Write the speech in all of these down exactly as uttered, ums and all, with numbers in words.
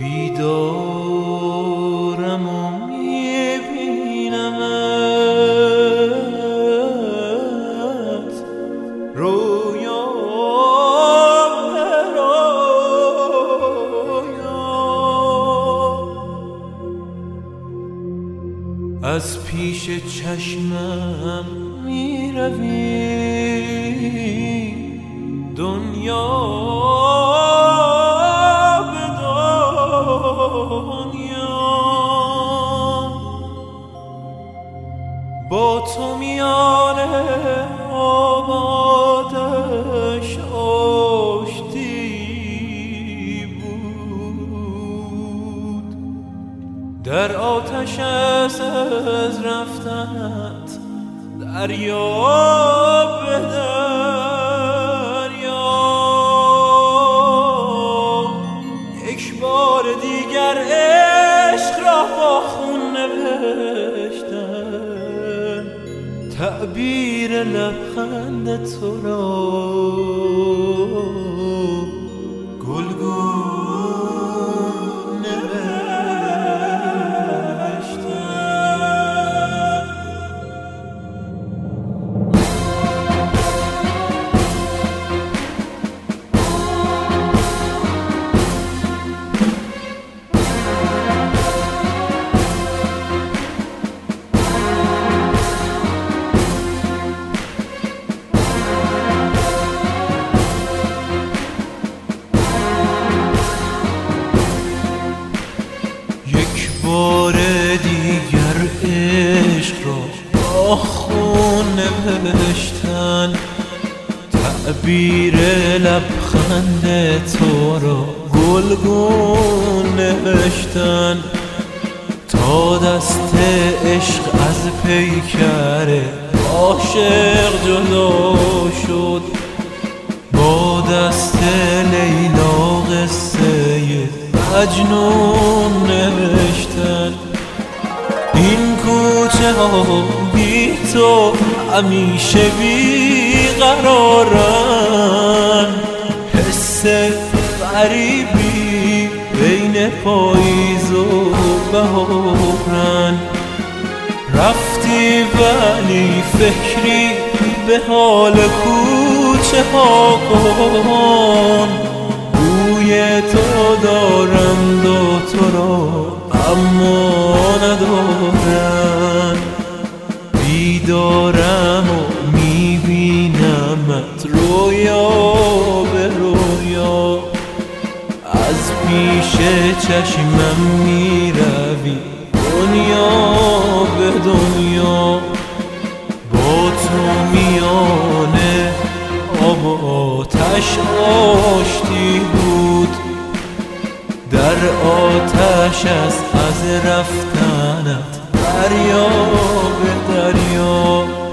بیدارم و میبینمت رویا به رویا، از پیش چشمم میروی دنیا به دنیا، با تو میانه آبادش آشتی بود، در آتش از رفتنت دریا به دریا، یک بار دیگر عشق را با خون نوشتن، تعبیر لبخند تو را گلگون بار دیگر عشق را با خون نوشتن، تعبیر لبخند تو را گلگون نوشتن، تا دست عشق از پیکر عاشق جدا شد، با دست لیلا قصه مجنون نوشتن. این کوچه ها بی تو همیشه بی قرارن، حس غریبی بین پاییز و بهارن، رفتی ولی فکری به حال کوچه ها کن، بوی تو دارند و تو را اما ندارن، بیدارم و میبینمت رویا به رویا، از پیش چشمم میروی دنیا به دنیا، با تو میانه آب و آتش آشتی بود، در آتش است از رفتنت دریا به دریا،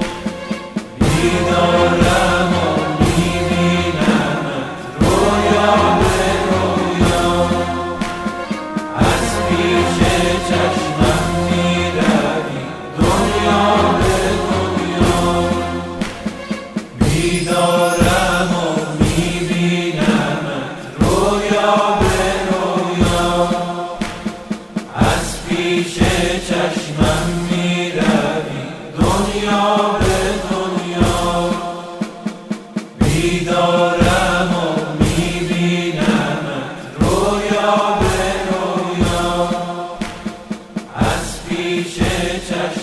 بیدارم و میبینمت رویا به رویا، از پیش چشمم میروی دنیا به دنیا، بیدارم و میبینمت رویا به رویا، از پیش چشمم میروی دنیا به دنیا، بیدارم و میبینمت رویا به رویا، از پیش چشمم